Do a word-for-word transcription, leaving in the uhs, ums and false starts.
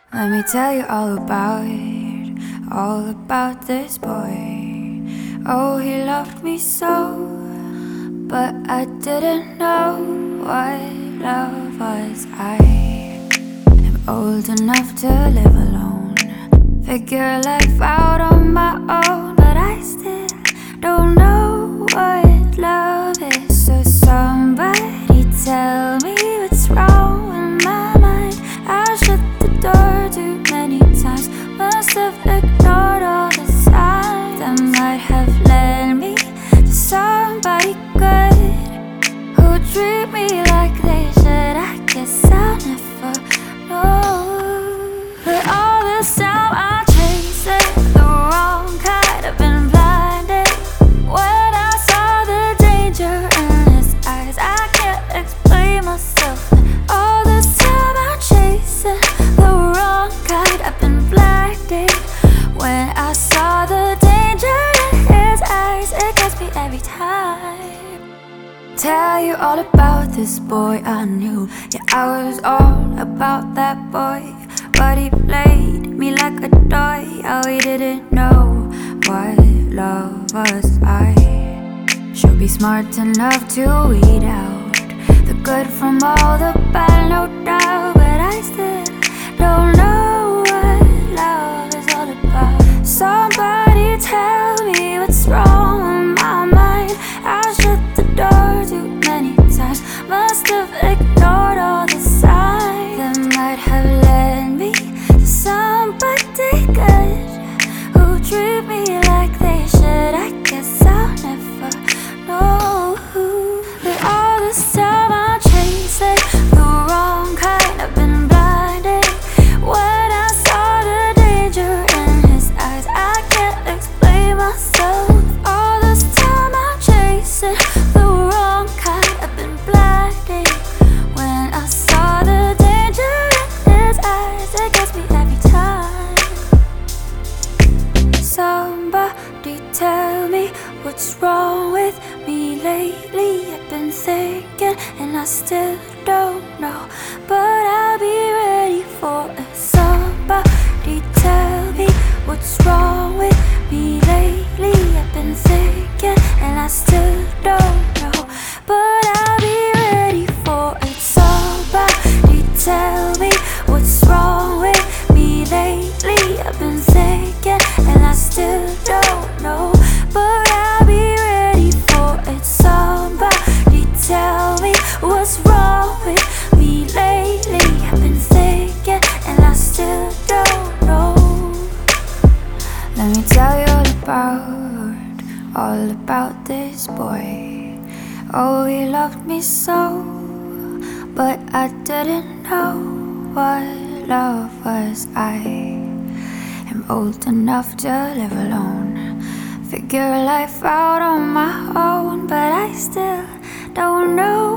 Let me tell you all about it, all about this boy. Oh, he loved me so, but I didn't know what love was. I am old enough to live alone, figure life out on my own, but I still don't know what love is. So somebody tell me what's wrong with my mind. I shut the door too many times, must have ignored all the signs that might have led me to somebody good who treat me like they should. I guess I'll never know. But all this time I chasing the wrong kind. I've been blinded when I saw the danger in his eyes. I can't explain myself. And all this time I'm chasing the wrong kind. I've been blinded when I saw the danger in his eyes. It gets me every time. Tell you all about this boy I knew. Yeah, I was all about that boy, but he played me like a toy. Oh, he didn't know what love was. I should be smart enough to weed out the good from all the bad, no doubt, but I still don't know what love is all about. Somebody tell me what's wrong with my mind. I shut the door too many times, must have ignored all the signs that might have led me to somebody good who treat me like they should. I guess I'll never know. But all this time I'm chasing the wrong kind. I've been blinded when I saw the danger in his eyes. I can't explain myself. All this time I'm chasing the wrong kind. I've been blinded when I saw the danger in his eyes. It gets me every time. Somebody tell me what's wrong with me lately. I've been thinking and I still don't know, but I'll be ready for it. Somebody tell me what's wrong with me lately. I've been thinking and I still don't know, but I'll be ready for it. Somebody tell me what's wrong with me lately. I've been thinking and I still don't know, but I'll be ready for it. Somebody tell me what's wrong with me lately. I've been thinking and I still don't know. Let me tell you all about, all about this boy. Oh, he loved me so, but I didn't know what love was. I am old enough to live alone, figure life out on my own, but I still don't know